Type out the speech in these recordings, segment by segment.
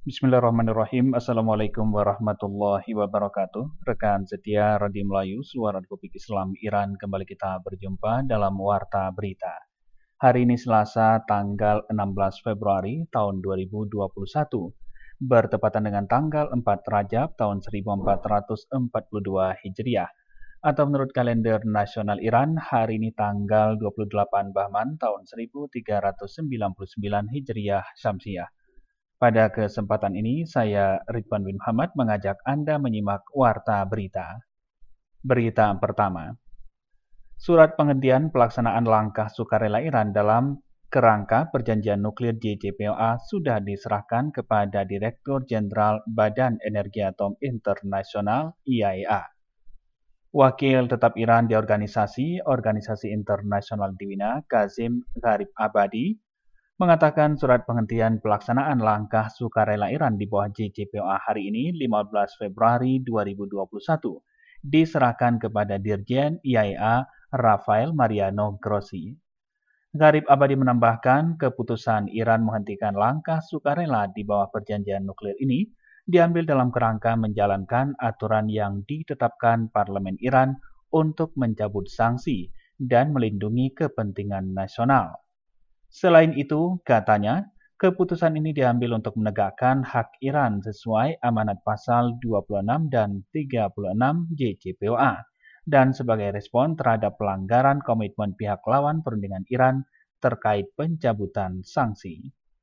Bismillahirrahmanirrahim. Assalamualaikum warahmatullahi wabarakatuh. Rekan setia Radio Melayu, Suara Republik Islam Iran, kembali kita berjumpa dalam Warta Berita. Hari ini Selasa, tanggal 16 Februari tahun 2021, bertepatan dengan tanggal 4 Rajab tahun 1442 Hijriah. Atau menurut kalender nasional Iran, hari ini tanggal 28 Bahman tahun 1399 Hijriah Syamsiah. Pada kesempatan ini, saya Ridwan bin Muhammad mengajak Anda menyimak Warta Berita. Berita pertama. Surat penghentian pelaksanaan langkah sukarela Iran dalam kerangka perjanjian nuklir JCPOA sudah diserahkan kepada Direktur Jenderal Badan Energi Atom Internasional (IAEA). Wakil tetap Iran di Organisasi Internasional di Wina, Kazim Gharib Abadi, mengatakan surat penghentian pelaksanaan langkah sukarela Iran di bawah JCPOA hari ini 15 Februari 2021 diserahkan kepada Dirjen IAEA Rafael Mariano Grossi. Gharib Abadi menambahkan keputusan Iran menghentikan langkah sukarela di bawah perjanjian nuklir ini diambil dalam kerangka menjalankan aturan yang ditetapkan Parlemen Iran untuk mencabut sanksi dan melindungi kepentingan nasional. Selain itu, katanya, keputusan ini diambil untuk menegakkan hak Iran sesuai amanat pasal 26 dan 36 JCPOA dan sebagai respon terhadap pelanggaran komitmen pihak lawan perundingan Iran terkait pencabutan sanksi.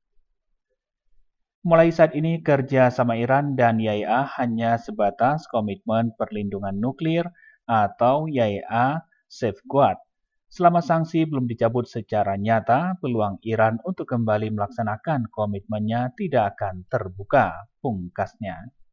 Mulai saat ini, kerja sama Iran dan IAEA hanya sebatas komitmen perlindungan nuklir atau IAEA Safeguard. Selama sanksi belum dicabut secara nyata, peluang Iran untuk kembali melaksanakan komitmennya tidak akan terbuka, pungkasnya.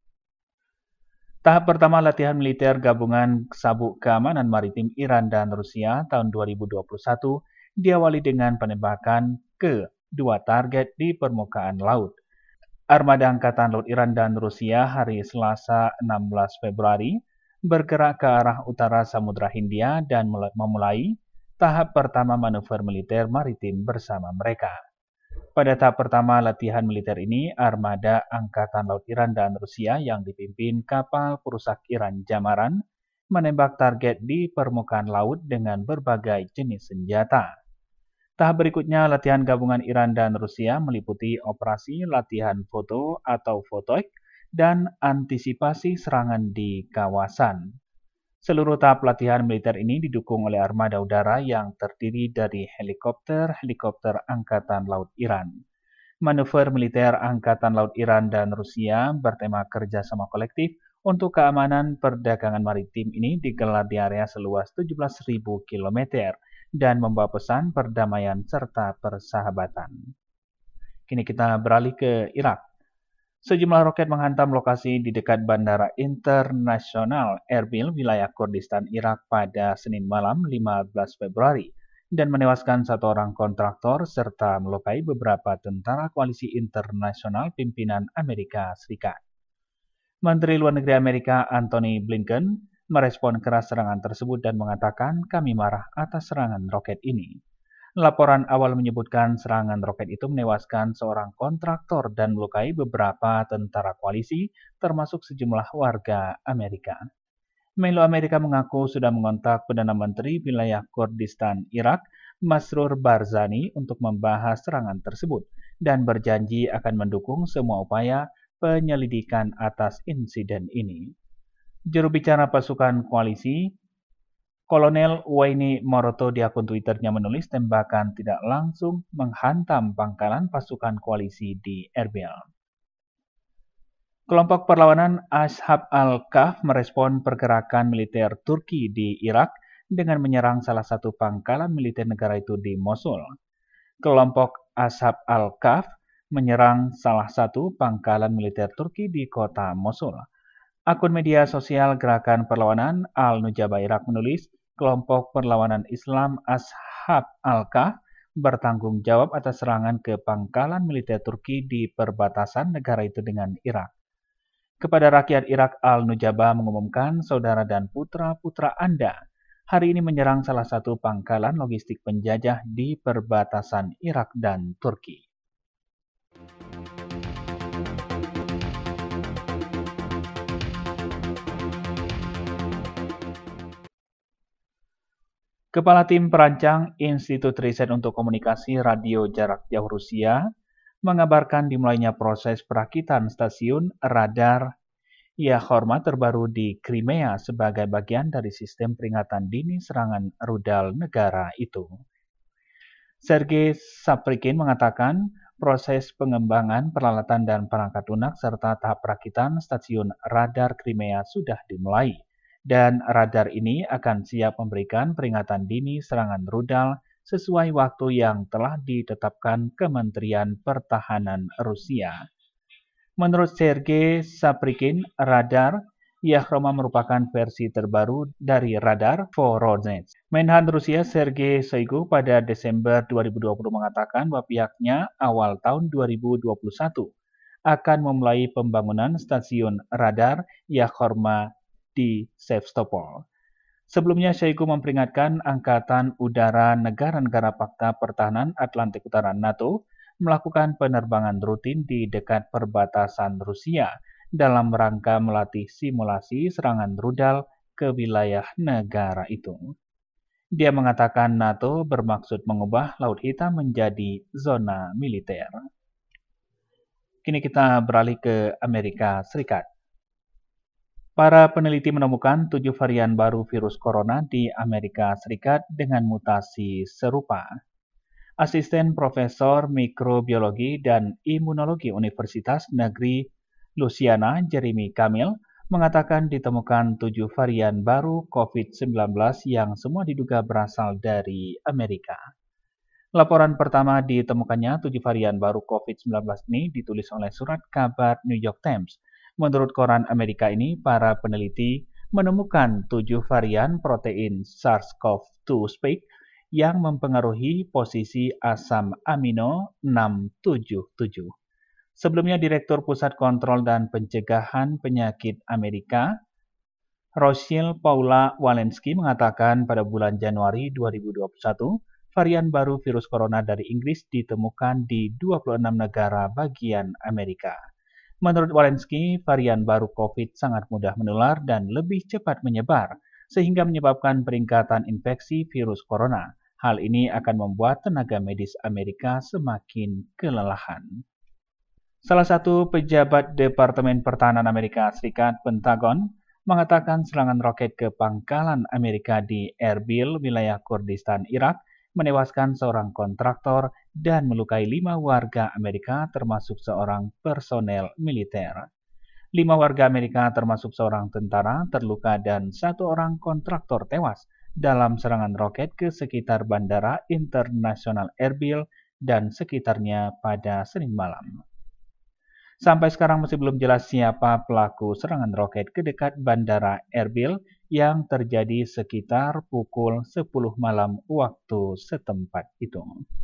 Tahap pertama latihan militer gabungan Sabuk Keamanan Maritim Iran dan Rusia tahun 2021 diawali dengan penembakan ke dua target di permukaan laut. Armada Angkatan Laut Iran dan Rusia hari Selasa 16 Februari bergerak ke arah utara Samudra Hindia dan memulai tahap pertama manuver militer maritim bersama mereka. Pada tahap pertama latihan militer ini, Armada Angkatan Laut Iran dan Rusia yang dipimpin kapal perusak Iran Jamaran menembak target di permukaan laut dengan berbagai jenis senjata. Tahap berikutnya, latihan gabungan Iran dan Rusia meliputi operasi latihan foto atau fotoik dan antisipasi serangan di kawasan. Seluruh tahap latihan militer ini didukung oleh armada udara yang terdiri dari helikopter Angkatan Laut Iran. Manuver militer Angkatan Laut Iran dan Rusia bertema kerjasama kolektif untuk keamanan perdagangan maritim ini digelar di area seluas 17.000 km dan membawa pesan perdamaian serta persahabatan. Kini kita beralih ke Irak. Sejumlah roket menghantam lokasi di dekat Bandara Internasional Erbil, wilayah Kurdistan Irak pada Senin malam 15 Februari dan menewaskan satu orang kontraktor serta melukai beberapa tentara koalisi internasional pimpinan Amerika Serikat. Menteri Luar Negeri Amerika Antony Blinken merespon keras serangan tersebut dan mengatakan, "Kami marah atas serangan roket ini." Laporan awal menyebutkan serangan roket itu menewaskan seorang kontraktor dan melukai beberapa tentara koalisi, termasuk sejumlah warga Amerika. Menlu Amerika mengaku sudah mengontak Perdana Menteri wilayah Kurdistan Irak, Masroor Barzani, untuk membahas serangan tersebut dan berjanji akan mendukung semua upaya penyelidikan atas insiden ini. Juru bicara pasukan koalisi, Kolonel Waini Moroto di akun Twitternya menulis tembakan tidak langsung menghantam pangkalan pasukan koalisi di Erbil. Kelompok perlawanan Ashab al-Kahf merespon pergerakan militer Turki di Irak dengan menyerang salah satu pangkalan militer negara itu di Mosul. Kelompok Ashab al-Kahf menyerang salah satu pangkalan militer Turki di kota Mosul. Akun media sosial Gerakan Perlawanan Al-Nujaba Irak menulis, kelompok perlawanan Islam Ashab al-Kahf bertanggung jawab atas serangan ke pangkalan militer Turki di perbatasan negara itu dengan Irak. Kepada rakyat Irak, Al-Nujaba mengumumkan saudara dan putra-putra Anda hari ini menyerang salah satu pangkalan logistik penjajah di perbatasan Irak dan Turki. Kepala Tim Perancang Institut Riset untuk Komunikasi Radio Jarak Jauh Rusia mengabarkan dimulainya proses perakitan stasiun radar Yahorma terbaru di Crimea sebagai bagian dari sistem peringatan dini serangan rudal negara itu. Sergei Saprikin mengatakan proses pengembangan peralatan dan perangkat lunak serta tahap perakitan stasiun radar Crimea sudah dimulai. Dan radar ini akan siap memberikan peringatan dini serangan rudal sesuai waktu yang telah ditetapkan Kementerian Pertahanan Rusia. Menurut Sergei Saprikin, radar Yahroma merupakan versi terbaru dari radar Voronezh. Menhan Rusia Sergei Shoigu pada Desember 2020 mengatakan bahwa pihaknya awal tahun 2021 akan memulai pembangunan stasiun radar Yahroma di Sevastopol. Sebelumnya, Shoigu memperingatkan Angkatan Udara negara-negara Pakta Pertahanan Atlantik Utara NATO melakukan penerbangan rutin di dekat perbatasan Rusia dalam rangka melatih simulasi serangan rudal ke wilayah negara itu. Dia mengatakan NATO bermaksud mengubah Laut Hitam menjadi zona militer. Kini kita beralih ke Amerika Serikat. Para peneliti menemukan 7 varian baru virus corona di Amerika Serikat dengan mutasi serupa. Asisten Profesor Mikrobiologi dan Imunologi Universitas Negeri Louisiana, Jeremy Camille, mengatakan ditemukan 7 varian baru COVID-19 yang semua diduga berasal dari Amerika. Laporan pertama ditemukannya 7 varian baru COVID-19 ini ditulis oleh surat kabar New York Times. Menurut koran Amerika ini, para peneliti menemukan 7 varian protein SARS-CoV-2 spike yang mempengaruhi posisi asam amino 677. Sebelumnya, Direktur Pusat Kontrol dan Pencegahan Penyakit Amerika, Rochelle Paula Walensky, mengatakan pada bulan Januari 2021, varian baru virus corona dari Inggris ditemukan di 26 negara bagian Amerika. Menurut Walensky, varian baru COVID sangat mudah menular dan lebih cepat menyebar, sehingga menyebabkan peningkatan infeksi virus corona. Hal ini akan membuat tenaga medis Amerika semakin kelelahan. Salah satu pejabat Departemen Pertahanan Amerika Serikat, Pentagon, mengatakan serangan roket ke pangkalan Amerika di Erbil, wilayah Kurdistan, Irak, menewaskan seorang kontraktor dan melukai 5 warga Amerika termasuk seorang personel militer. 5 warga Amerika termasuk seorang tentara terluka dan 1 orang kontraktor tewas dalam serangan roket ke sekitar Bandara Internasional Erbil dan sekitarnya pada Senin malam. Sampai sekarang masih belum jelas siapa pelaku serangan roket ke dekat Bandara Erbil yang terjadi sekitar pukul 10 malam waktu setempat itu.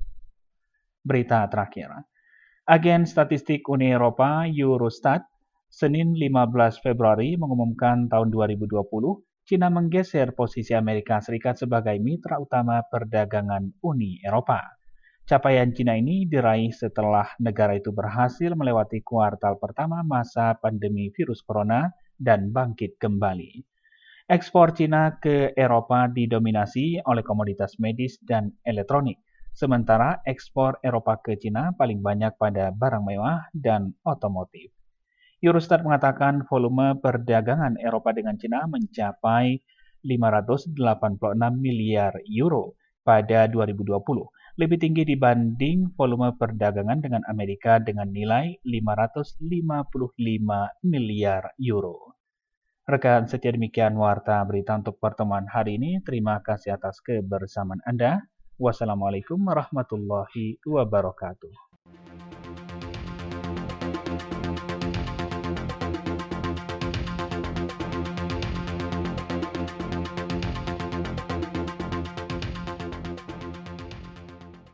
Berita terakhir. Agen Statistik Uni Eropa Eurostat Senin 15 Februari mengumumkan tahun 2020 Cina menggeser posisi Amerika Serikat sebagai mitra utama perdagangan Uni Eropa. Capaian Cina ini diraih setelah negara itu berhasil melewati kuartal pertama masa pandemi virus corona dan bangkit kembali. Ekspor Cina ke Eropa didominasi oleh komoditas medis dan elektronik, sementara ekspor Eropa ke Cina paling banyak pada barang mewah dan otomotif. Eurostat mengatakan volume perdagangan Eropa dengan Cina mencapai 586 miliar euro pada 2020, lebih tinggi dibanding volume perdagangan dengan Amerika dengan nilai 555 miliar euro. Rekan setia demikian warta berita untuk pertemuan hari ini. Terima kasih atas kebersamaan Anda. Wassalamualaikum warahmatullahi wabarakatuh.